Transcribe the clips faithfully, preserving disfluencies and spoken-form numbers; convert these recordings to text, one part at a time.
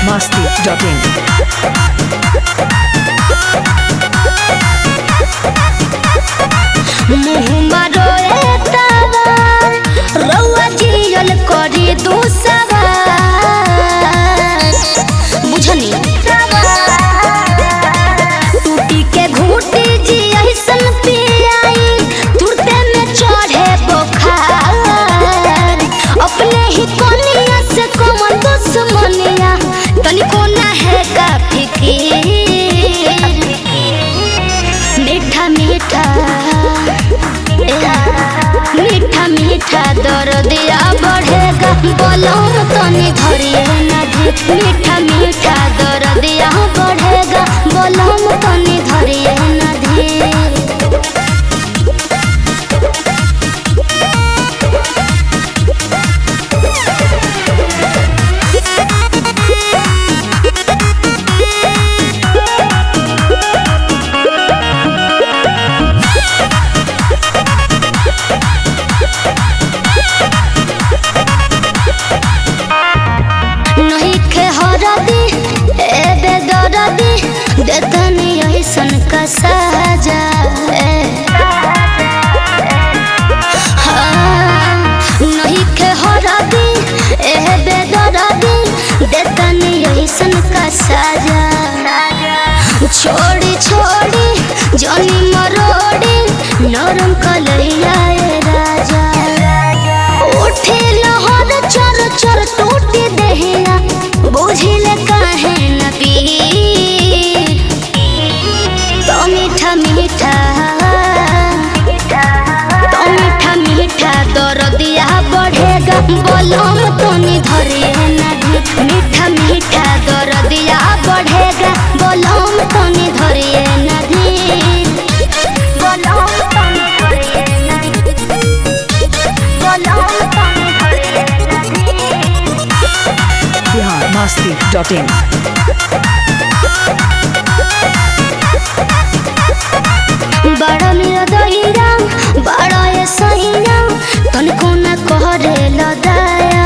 masti dot in. मुहुमा रोए तावा रउआ जियल करी दूसरा बुझनी टूटी के घूटी जी ऐसन पियाई तुरते में चढ़े बुखार अपने ही कोनिया से कोमन दुश्मनिया तनिको ना है का फिकीर मीठा मीठा मीठा मीठा दर्दिया बढ़ेगा बोलो तनी धरिए नदी मीठा मीठा दर्दिया बढ़ेगा बोलो तनी धरिए नदी देतनी ऐसन का साजा हाँ, नहीं के हरदी एह बेदरदी देतनी ऐसन का साजा छोड़ी छोड़ी जनी मरोड़ी नरम कलैया राजा उठे लहर चर चर टूटी देहिया बुझिले काहे न पी मीठा मीठा तो मीठा मीठा दर्दिया बढ़ेगा बोलो तनी धरिए नदी मीठा मीठा दर्दिया बढ़ेगा बोलो तनी धरिए नदी बोलो तनी धरिए नदी बोलो तनी धरिए नदी Bihar masti dot in. बड़ा मेरा दहिया बड़ा ये सहिया तनिको न कहरे लदाया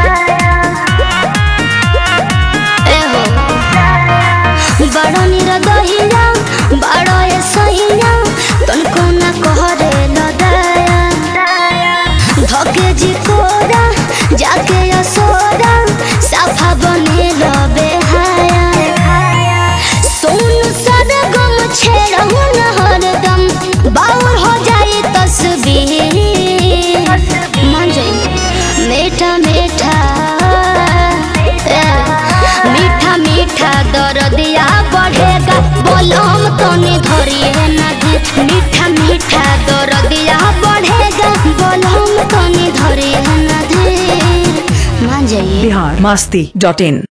ए हो बड़ा मेरा दहिया बड़ा ये सहिया तनिको न कहरे लदाया धके जी कोरा जाके असोरा साफा बने लबे हाया सोन सदा गम छेड़हु न हरदम बाउर हो जाए तस्वीर मन जाए मीठा मीठा मीठा मीठा दर्दिया बढ़ेगा बोलो तनी धरिए नदी मीठा मीठा दर्दिया बढ़ेगा बोलो तनी धरिए नदी मन जाए Bihar masti dot in.